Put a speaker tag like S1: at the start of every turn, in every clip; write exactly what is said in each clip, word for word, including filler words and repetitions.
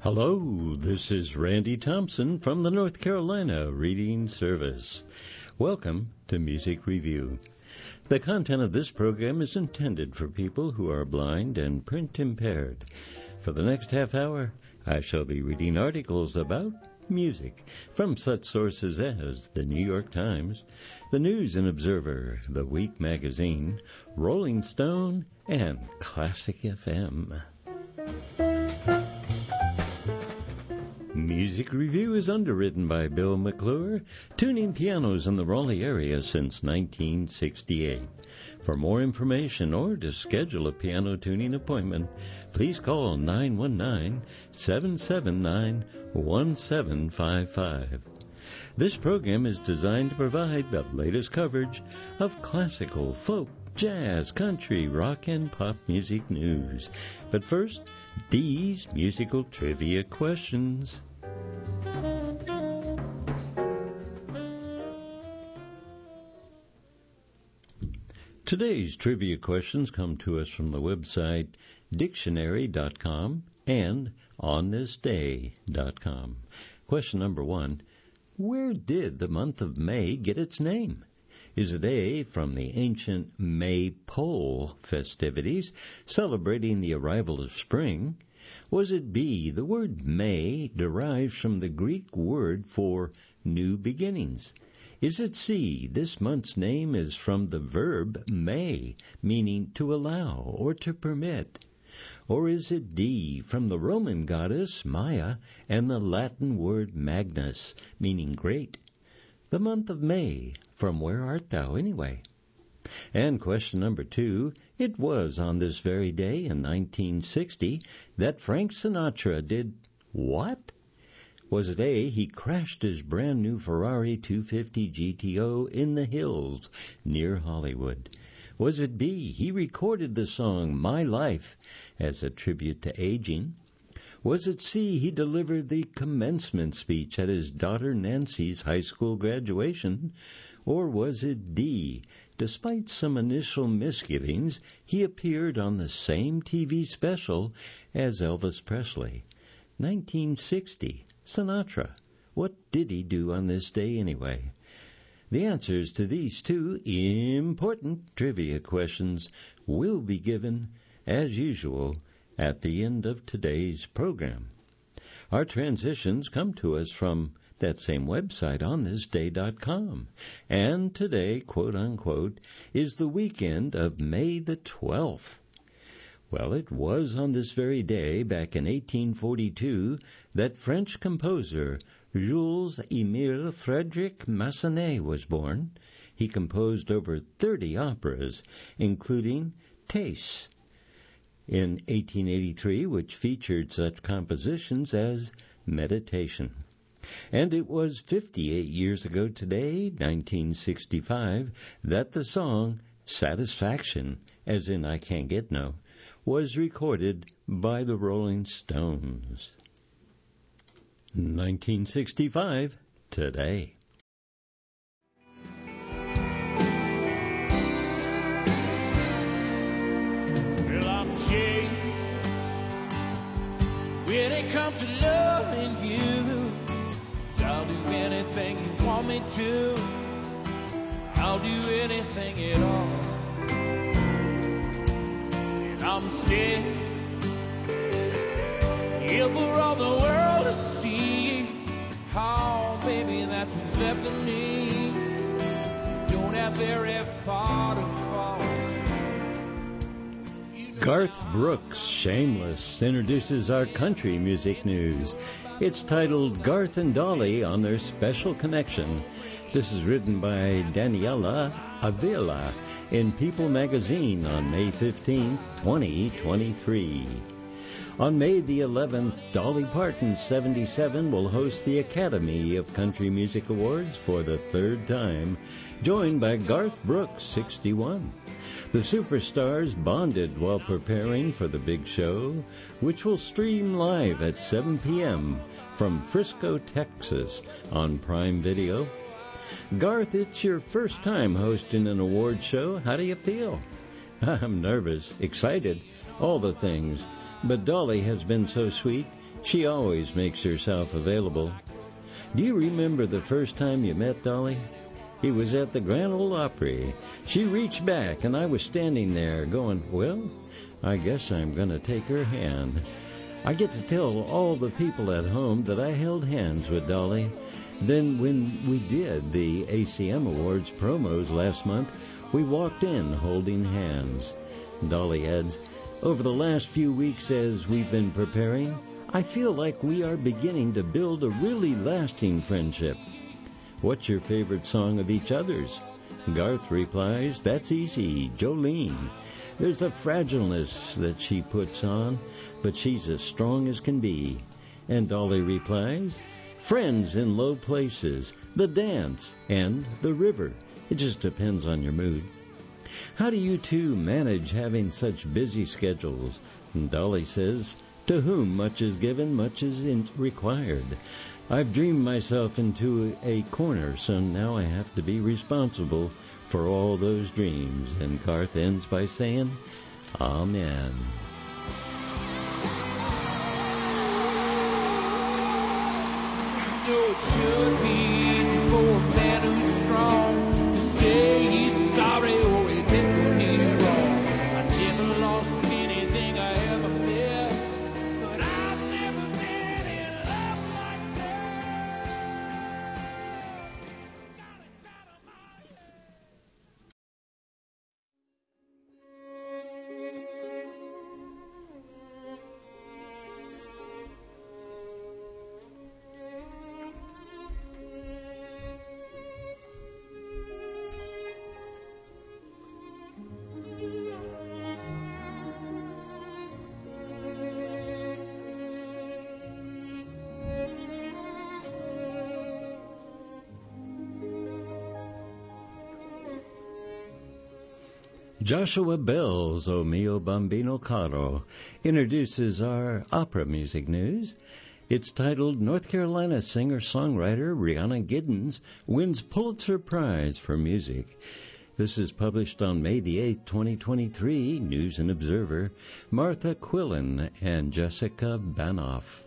S1: Hello, this is Randy Thompson from the North Carolina Reading Service. Welcome to Music Review. The content of this program is intended for people who are blind and print impaired. For the next half hour, I shall be reading articles about music from such sources as the New York Times, the News and Observer, the Week Magazine, Rolling Stone, and Classic F M. Music Review is underwritten by Bill McClure, tuning pianos in the Raleigh area since nineteen sixty-eight. For more information or to schedule a piano tuning appointment, please call nine one nine, seven seven nine, one seven five five. This program is designed to provide the latest coverage of classical, folk, jazz, country, rock, and pop music news. But first, these musical trivia questions. Today's trivia questions come to us from the website dictionary dot com and on this day dot com. Question number one, where did the month of May get its name? Is it A, from the ancient Maypole festivities celebrating the arrival of spring? Was it B, the word May derives from the Greek word for new beginnings? Is it C, this month's name is from the verb may, meaning to allow or to permit? Or is it D, from the Roman goddess Maya and the Latin word magnus, meaning great? The month of May, from where art thou anyway? And question number two, it was on this very day in nineteen sixty that Frank Sinatra did what? Was it A, he crashed his brand new Ferrari two fifty G T O in the hills near Hollywood? Was it B, he recorded the song My Life as a tribute to aging? Was it C, he delivered the commencement speech at his daughter Nancy's high school graduation? Or was it D, despite some initial misgivings, he appeared on the same T V special as Elvis Presley? nineteen sixty, Sinatra. What did he do on this day anyway? The answers to these two important trivia questions will be given, as usual, at the end of today's program. Our transitions come to us from that same website, on this day dot com. And today, quote-unquote, is the weekend of May the twelfth. Well, it was on this very day, back in eighteen forty-two, that French composer Jules-Émile Frédéric Massenet was born. He composed over thirty operas, including Thais in eighteen eighty-three, which featured such compositions as Meditation. And it was fifty-eight years ago today, nineteen sixty-five, that the song Satisfaction, as in I Can't Get No, was recorded by the Rolling Stones. nineteen sixty-five, today.
S2: Well, I'm ashamed when it comes to loving you. I'll do anything you want me to. I'll do anything at all. And I'm scared if for all the world to see, how, baby, that's what's left of me. Don't have very far to fall.
S1: Garth Brooks, Shameless, introduces our country music news. It's titled Garth and Dolly on Their Special Connection. This is written by Daniela Avila in People magazine on May fifteenth, twenty twenty-three. On May the eleventh, Dolly Parton, seventy-seven, will host the Academy of Country Music Awards for the third time, joined by Garth Brooks, sixty-one. The superstars bonded while preparing for the big show, which will stream live at seven p.m. from Frisco, Texas on Prime Video. Garth, it's your first time hosting an award show. How do you feel? I'm nervous, excited, all the things. But Dolly has been so sweet. She always makes herself available. Do you remember the first time you met Dolly? It was at the Grand Ole Opry. She reached back, and I was standing there going, well, I guess I'm going to take her hand. I get to tell all the people at home that I held hands with Dolly. Then when we did the A C M Awards promos last month, we walked in holding hands. Dolly adds, over the last few weeks as we've been preparing, I feel like we are beginning to build a really lasting friendship. What's your favorite song of each other's? Garth replies, that's easy, Jolene. There's a fragileness that she puts on, but she's as strong as can be. And Dolly replies, Friends in Low Places, The Dance, and The River. It just depends on your mood. How do you two manage having such busy schedules? And Dolly says, to whom much is given, much is in- required. I've dreamed myself into a corner, so now I have to be responsible for all those dreams. And Garth ends by saying, Amen.
S2: You know it should be easy for a man who's strong to say he's sorry or admit when he's wrong. I never lost anything I ever felt, but I've never been in love like that. Got inside of my head.
S1: Joshua Bell's O Mio Bambino Caro introduces our opera music news. It's titled, North Carolina singer-songwriter Rhianna Giddens wins Pulitzer Prize for music. This is published on May the eighth, twenty twenty-three, News and Observer, Martha Quillen and Jessica Banoff.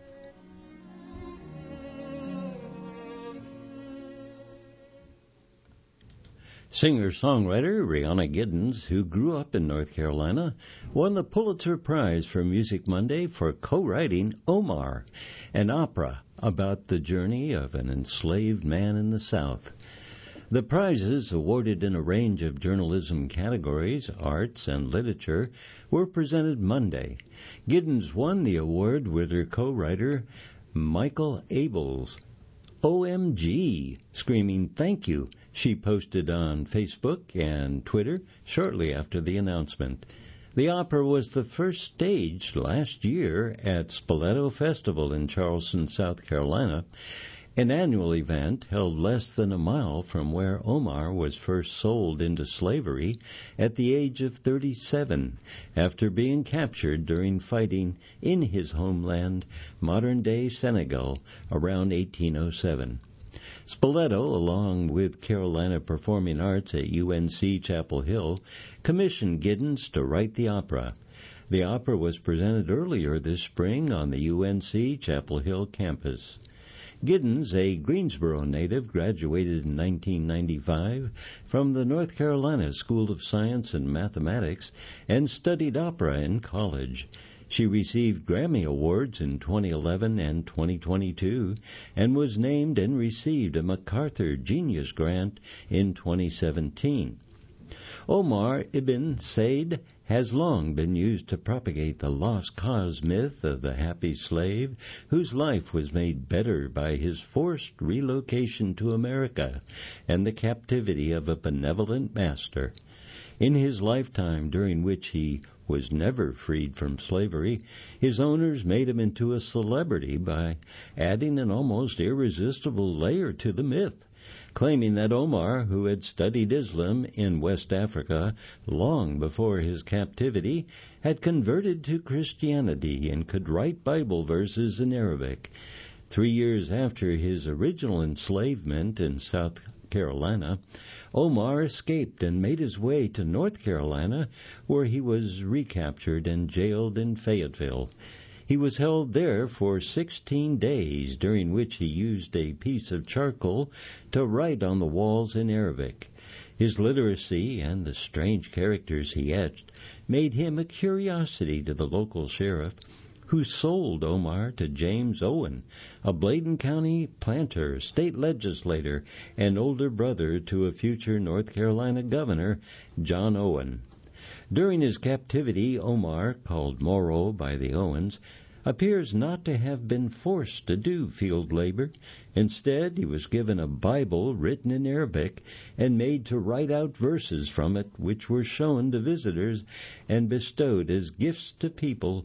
S1: Singer-songwriter Rhianna Giddens, who grew up in North Carolina, won the Pulitzer Prize for Music Monday for co-writing Omar, an opera about the journey of an enslaved man in the South. The prizes, awarded in a range of journalism categories, arts, and literature, were presented Monday. Giddens won the award with her co-writer Michael Abels. O M G, screaming thank you, she posted on Facebook and Twitter shortly after the announcement. The opera was the first staged last year at Spoleto Festival in Charleston, South Carolina, an annual event held less than a mile from where Omar was first sold into slavery at the age of thirty-seven, after being captured during fighting in his homeland, modern-day Senegal, around eighteen oh seven. Spoleto, along with Carolina Performing Arts at U N C Chapel Hill, commissioned Giddens to write the opera. The opera was presented earlier this spring on the U N C Chapel Hill campus. Giddens, a Greensboro native, graduated in nineteen ninety-five from the North Carolina School of Science and Mathematics and studied opera in college. She received Grammy Awards in twenty eleven and twenty twenty-two and was named and received a MacArthur Genius Grant in twenty seventeen. Omar ibn Said has long been used to propagate the lost cause myth of the happy slave whose life was made better by his forced relocation to America and the captivity of a benevolent master. In his lifetime, during which he was never freed from slavery, his owners made him into a celebrity by adding an almost irresistible layer to the myth, claiming that Omar, who had studied Islam in West Africa long before his captivity, had converted to Christianity and could write Bible verses in Arabic. Three years after his original enslavement in South Carolina, Omar escaped and made his way to North Carolina, where he was recaptured and jailed in Fayetteville. He was held there for sixteen days, during which he used a piece of charcoal to write on the walls in Arabic. His literacy and the strange characters he etched made him a curiosity to the local sheriff, who sold Omar to James Owen, a Bladen County planter, state legislator, and older brother to a future North Carolina governor, John Owen. During his captivity, Omar, called Moro by the Owens, appears not to have been forced to do field labor. Instead, he was given a Bible written in Arabic and made to write out verses from it, which were shown to visitors and bestowed as gifts to people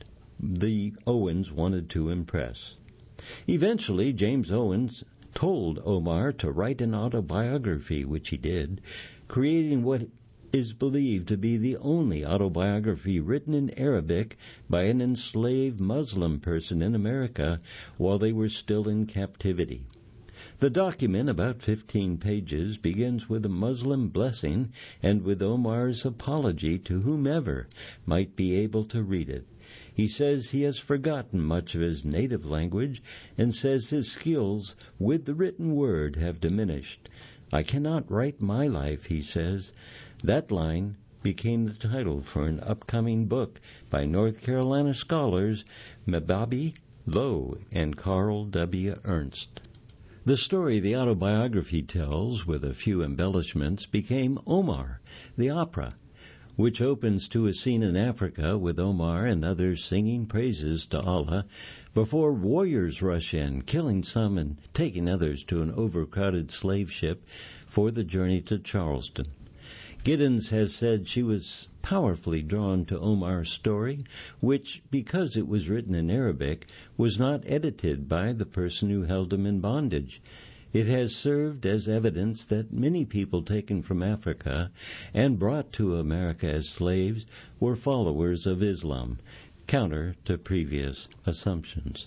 S1: the Owens wanted to impress. Eventually, James Owens told Omar to write an autobiography, which he did, creating what is believed to be the only autobiography written in Arabic by an enslaved Muslim person in America while they were still in captivity. The document, about fifteen pages, begins with a Muslim blessing and with Omar's apology to whomever might be able to read it. He says he has forgotten much of his native language and says his skills with the written word have diminished. I cannot write my life, he says. That line became the title for an upcoming book by North Carolina scholars Mababi Lowe and Carl W. Ernst. The story the autobiography tells, with a few embellishments, became Omar, the opera, which opens to a scene in Africa with Omar and others singing praises to Allah before warriors rush in, killing some and taking others to an overcrowded slave ship for the journey to Charleston. Giddens has said she was powerfully drawn to Omar's story, which, because it was written in Arabic, was not edited by the person who held him in bondage. It has served as evidence that many people taken from Africa and brought to America as slaves were followers of Islam, counter to previous assumptions.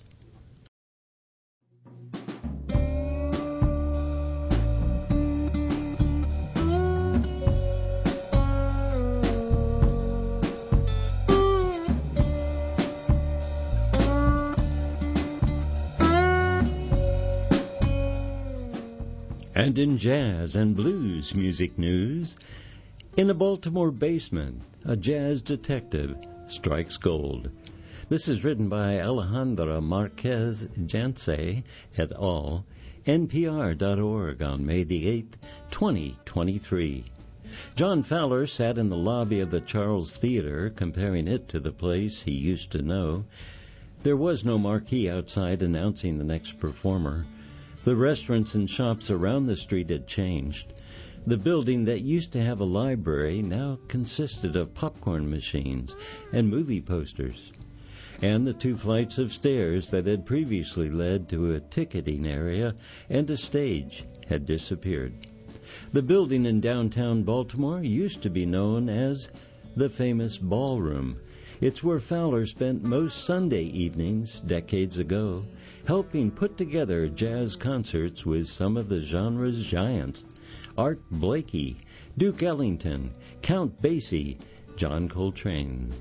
S1: And in jazz and blues music news, in a Baltimore basement, a jazz detective strikes gold. This is written by Alejandra Marquez Janse et al., N P R dot org, on May the eighth, twenty twenty-three. John Fowler sat in the lobby of the Charles Theater, comparing it to the place he used to know. There was no marquee outside announcing the next performer. The restaurants and shops around the street had changed. The building that used to have a library now consisted of popcorn machines and movie posters. And the two flights of stairs that had previously led to a ticketing area and a stage had disappeared. The building in downtown Baltimore used to be known as the famous Ballroom. It's where Fowler spent most Sunday evenings decades ago, helping put together jazz concerts with some of the genre's giants: Art Blakey, Duke Ellington, Count Basie, John Coltrane.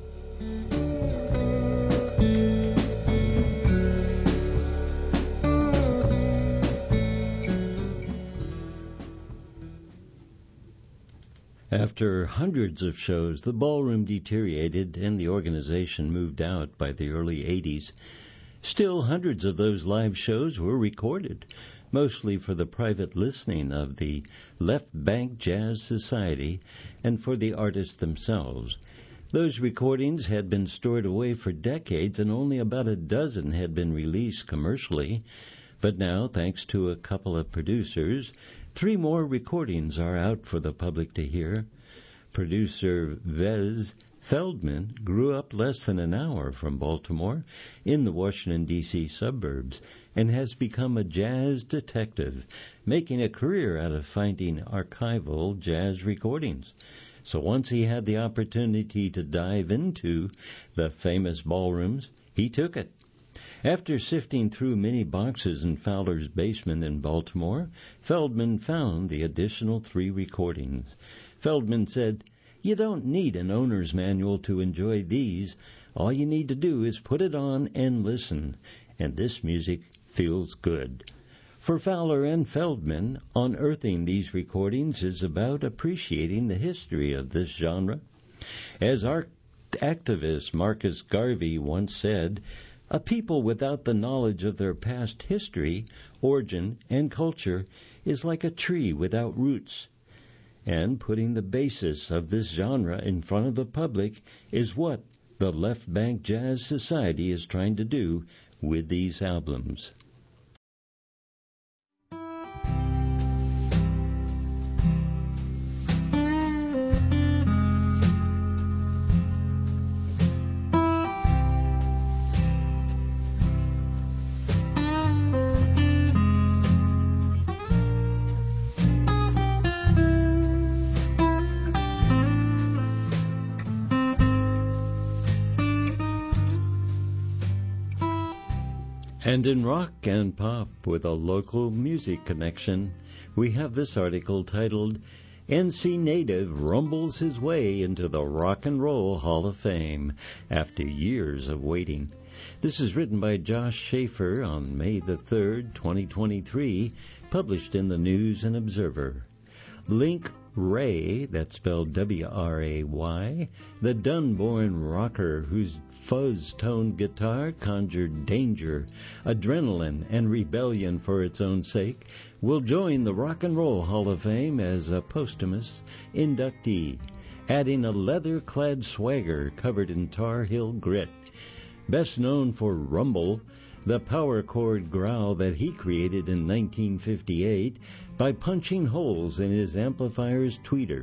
S1: After hundreds of shows, the ballroom deteriorated and the organization moved out by the early eighties. Still, hundreds of those live shows were recorded, mostly for the private listening of the Left Bank Jazz Society and for the artists themselves. Those recordings had been stored away for decades, and only about a dozen had been released commercially. But now, thanks to a couple of producers, three more recordings are out for the public to hear. Producer Wes Feldman grew up less than an hour from Baltimore in the Washington, D C suburbs and has become a jazz detective, making a career out of finding archival jazz recordings. So once he had the opportunity to dive into the famous ballrooms, he took it. After sifting through many boxes in Fowler's basement in Baltimore, Feldman found the additional three recordings. Feldman said, "You don't need an owner's manual to enjoy these. All you need to do is put it on and listen, and this music feels good. For Fowler and Feldman, unearthing these recordings is about appreciating the history of this genre. As art activist Marcus Garvey once said, a people without the knowledge of their past history, origin, and culture is like a tree without roots. And putting the basis of this genre in front of the public is what the Left Bank Jazz Society is trying to do with these albums. And in rock and pop with a local music connection, we have this article titled, N C Native Rumbles His Way into the Rock and Roll Hall of Fame After Years of Waiting. This is written by Josh Schaefer on May the third, twenty twenty-three, published in the News and Observer. Link Wray, that's spelled W R A Y, the Dunborn rocker whose fuzz-toned guitar conjured danger, adrenaline, and rebellion for its own sake, will join the Rock and Roll Hall of Fame as a posthumous inductee, adding a leather-clad swagger covered in Tar Heel grit. Best known for Rumble, the power chord growl that he created in nineteen fifty-eight by punching holes in his amplifier's tweeter.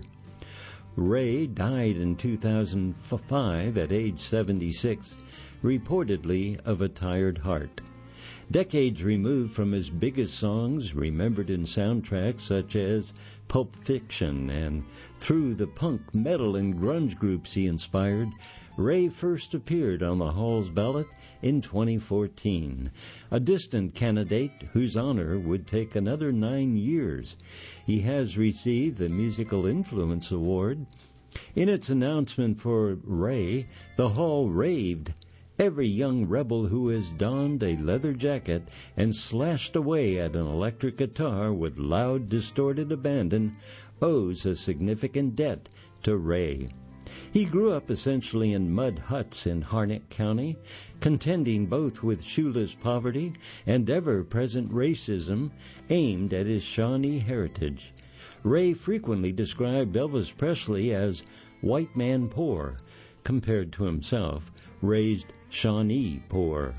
S1: Wray died in two thousand five at age seventy-six, reportedly of a tired heart. Decades removed from his biggest songs, remembered in soundtracks such as Pulp Fiction and through the punk, metal, and grunge groups he inspired, Wray first appeared on the Hall's ballot in twenty fourteen, a distant candidate whose honor would take another nine years. He has received the Musical Influence Award. In its announcement for Wray, the Hall raved, "Every young rebel who has donned a leather jacket and slashed away at an electric guitar with loud, distorted abandon owes a significant debt to Wray." He grew up essentially in mud huts in Harnett County, contending both with shoeless poverty and ever-present racism aimed at his Shawnee heritage. Wray frequently described Elvis Presley as white man poor, compared to himself, raised Shawnee poor.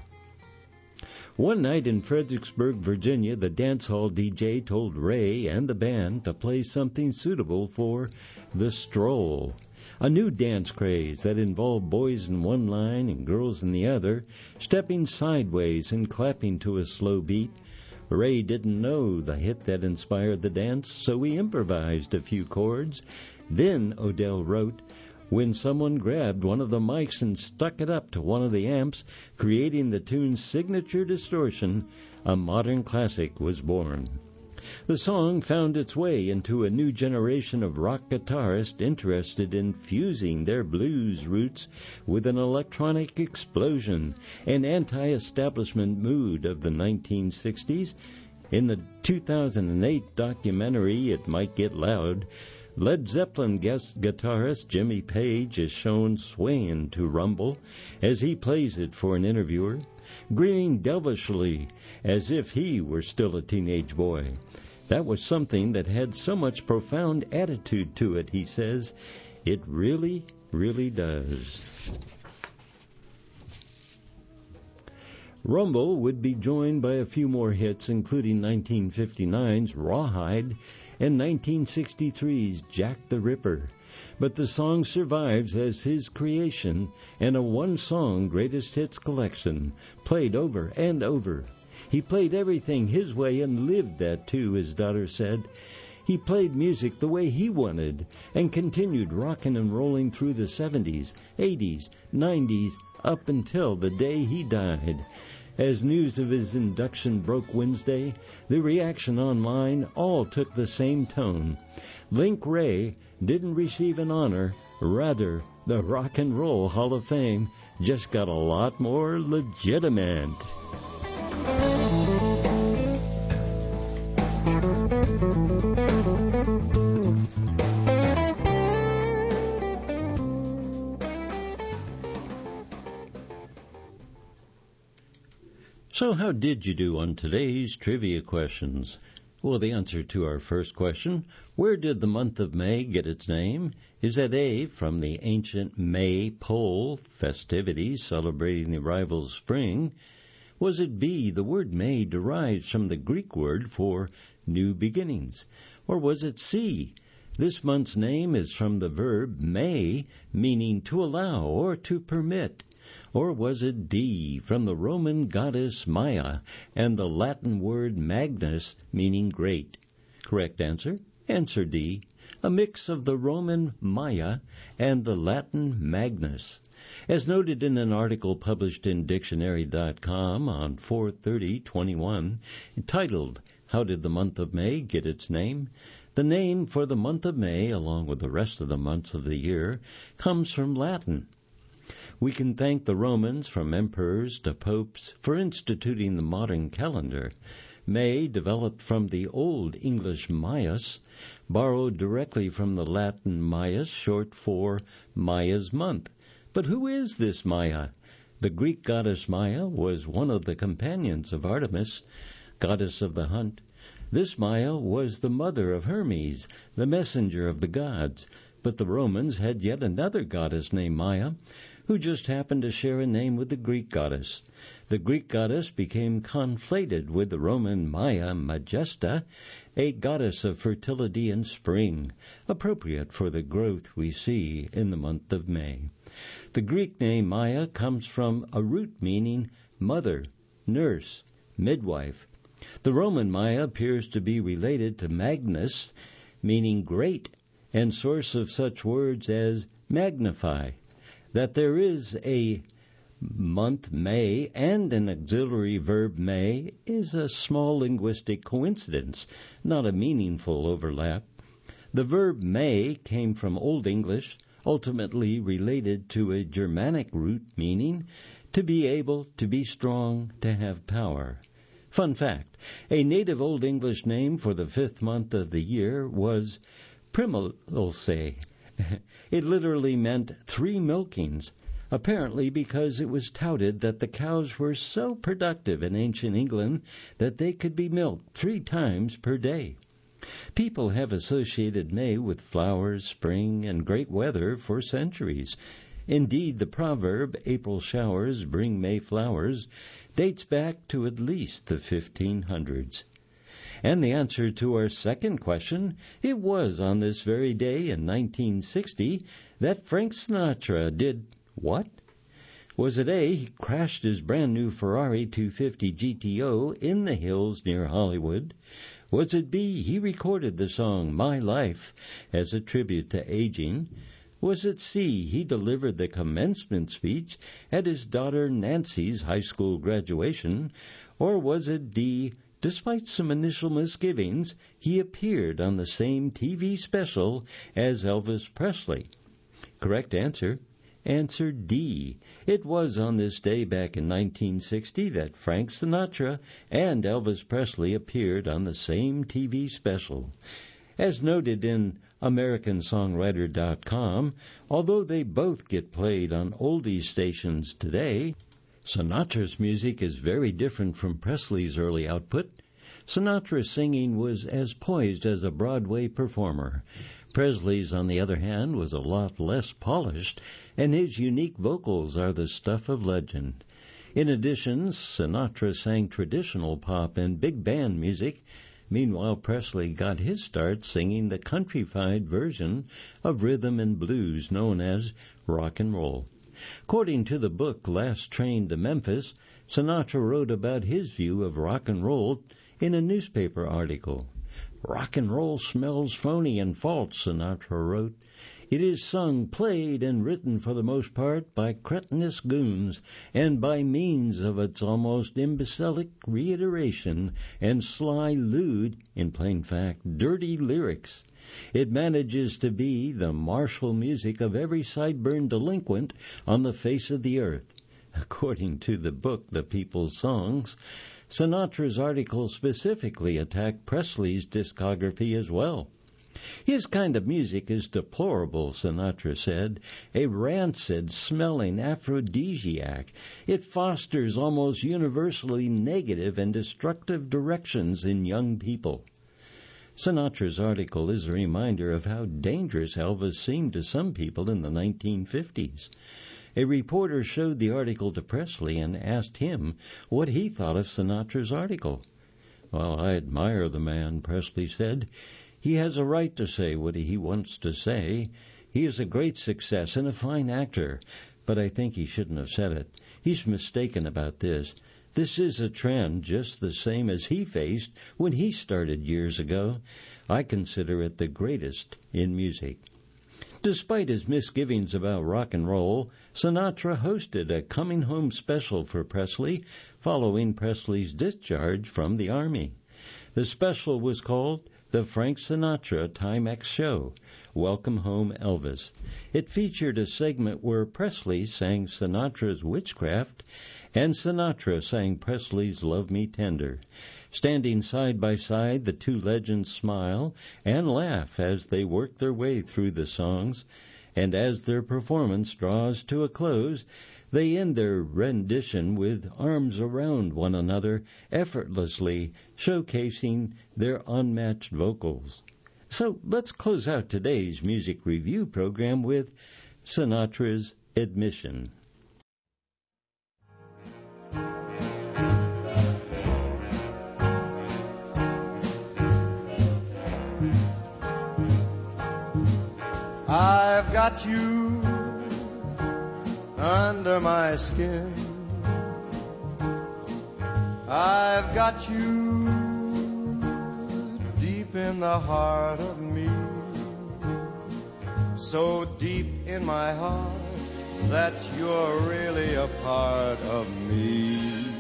S1: One night in Fredericksburg, Virginia, the dance hall D J told Wray and the band to play something suitable for The Stroll, a new dance craze that involved boys in one line and girls in the other, stepping sideways and clapping to a slow beat. Wray didn't know the hit that inspired the dance, so he improvised a few chords. Then, Odell wrote, when someone grabbed one of the mics and stuck it up to one of the amps, creating the tune's signature distortion, a modern classic was born. The song found its way into a new generation of rock guitarists interested in fusing their blues roots with an electronic explosion, an anti-establishment mood of the nineteen sixties. In the two thousand eight documentary, It Might Get Loud, Led Zeppelin guest guitarist Jimmy Page is shown swaying to Rumble as he plays it for an interviewer, grinning devilishly as if he were still a teenage boy. That was something that had so much profound attitude to it, he says. It really, really does. Rumble would be joined by a few more hits, including nineteen fifty-nine's Rawhide and nineteen sixty-three's Jack the Ripper. But the song survives as his creation and a one-song greatest hits collection, played over and over. He played everything his way and lived that too, his daughter said. He played music the way he wanted and continued rocking and rolling through the seventies, eighties, nineties, up until the day he died. As news of his induction broke Wednesday, the reaction online all took the same tone. Link Wray didn't receive an honor, rather The Rock and Roll Hall of Fame just got a lot more legitimate. So how did you do on today's trivia questions? Well, the answer to our first question, where did the month of May get its name? Is that A, from the ancient May pole festivities celebrating the arrival of spring? Was it B, the word May derives from the Greek word for new beginnings? Or was it C, this month's name is from the verb may, meaning to allow or to permit? Or was it D, from the Roman goddess Maya and the Latin word magnus, meaning great? Correct answer, answer D, a mix of the Roman Maya and the Latin magnus. As noted in an article published in dictionary dot com on four thirty twenty-one, entitled, How Did the Month of May Get Its Name? The name for the month of May, along with the rest of the months of the year, comes from Latin. We can thank the Romans, from emperors to popes, for instituting the modern calendar. May developed from the Old English Maius, borrowed directly from the Latin Maius, short for Maya's month. But who is this Maya? The Greek goddess Maya was one of the companions of Artemis, goddess of the hunt. This Maya was the mother of Hermes, the messenger of the gods. But the Romans had yet another goddess named Maya, who just happened to share a name with the Greek goddess. The Greek goddess became conflated with the Roman Maya Majesta, a goddess of fertility and spring, appropriate for the growth we see in the month of May. The Greek name Maya comes from a root meaning mother, nurse, midwife. The Roman Maya appears to be related to Magnus, meaning great, and source of such words as magnify. That there is a month May and an auxiliary verb may is a small linguistic coincidence, not a meaningful overlap. The verb may came from Old English, ultimately related to a Germanic root meaning to be able, to be strong, to have power. Fun fact, a native Old English name for the fifth month of the year was Primulse. It literally meant three milkings, apparently because it was touted that the cows were so productive in ancient England that they could be milked three times per day. People have associated May with flowers, spring, and great weather for centuries. Indeed, the proverb, April showers bring May flowers, dates back to at least the fifteen hundreds. And the answer to our second question, it was on this very day in nineteen sixty that Frank Sinatra did what? Was it A, he crashed his brand new Ferrari two fifty G T O in the hills near Hollywood? Was it B, he recorded the song My Life as a tribute to aging? Was it C, he delivered the commencement speech at his daughter Nancy's high school graduation? Or was it D, despite some initial misgivings, he appeared on the same T V special as Elvis Presley? Correct answer, answer D. It was on this day back in nineteen sixty that Frank Sinatra and Elvis Presley appeared on the same T V special. As noted in American Songwriter dot com, although they both get played on oldies stations today, Sinatra's music is very different from Presley's early output. Sinatra's singing was as poised as a Broadway performer. Presley's, on the other hand, was a lot less polished, and his unique vocals are the stuff of legend. In addition, Sinatra sang traditional pop and big band music. Meanwhile, Presley got his start singing the countrified version of rhythm and blues known as rock and roll. According to the book Last Train to Memphis, Sinatra wrote about his view of rock and roll in a newspaper article. Rock and roll smells phony and false, Sinatra wrote. It is sung, played, and written for the most part by cretinous goons, and by means of its almost imbecilic reiteration and sly, lewd, in plain fact, dirty lyrics. It manages to be the martial music of every sideburn delinquent on the face of the earth. According to the book The People's Songs, Sinatra's article specifically attacked Presley's discography as well. His kind of music is deplorable, Sinatra said, a rancid-smelling aphrodisiac. It fosters almost universally negative and destructive directions in young people. Sinatra's article is a reminder of how dangerous Elvis seemed to some people in the nineteen fifties. A reporter showed the article to Presley and asked him what he thought of Sinatra's article. "Well, I admire the man," Presley said. "He has a right to say what he wants to say. He is a great success and a fine actor, but I think he shouldn't have said it. He's mistaken about this. This is a trend just the same as he faced when he started years ago. I consider it the greatest in music." Despite his misgivings about rock and roll, Sinatra hosted a coming home special for Presley following Presley's discharge from the Army. The special was called The Frank Sinatra Timex Show, Welcome Home Elvis. It featured a segment where Presley sang Sinatra's Witchcraft and Sinatra sang Presley's Love Me Tender. Standing side by side, the two legends smile and laugh as they work their way through the songs, and as their performance draws to a close, they end their rendition with arms around one another, effortlessly showcasing their unmatched vocals. So let's close out today's music review program with Sinatra's Admission.
S3: I've got you under my skin. I've got you deep in the heart of me. So deep in my heart that you're really a part of me.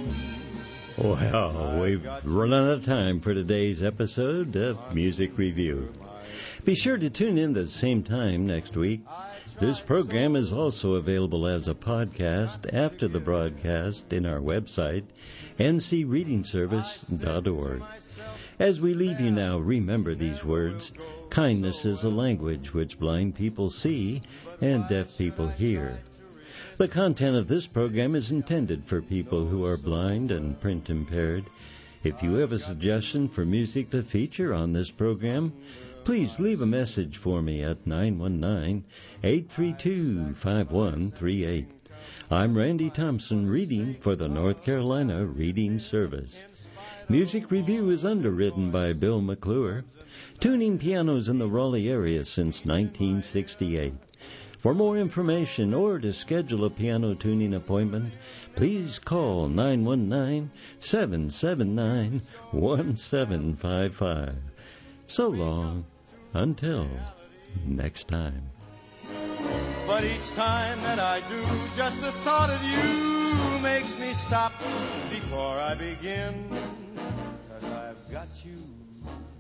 S1: Well, we've run out of time for today's episode of Music Review. Be sure to tune in at the same time next week. This program is also available as a podcast after the broadcast in our website, n c reading service dot org. As we leave you now, remember these words. Kindness is a language which blind people see and deaf people hear. The content of this program is intended for people who are blind and print impaired. If you have a suggestion for music to feature on this program, please leave a message for me at nine one nine, eight three two, five one three eight. I'm Randy Thompson, reading for the North Carolina Reading Service. Music Review is underwritten by Bill McClure, tuning pianos in the Raleigh area since nineteen sixty-eight. For more information or to schedule a piano tuning appointment, please call nine one nine, seven seven nine, one seven five five. So long. Until next time.
S3: But each time that I do, just the thought of you makes me stop before I begin. 'Cause I've got you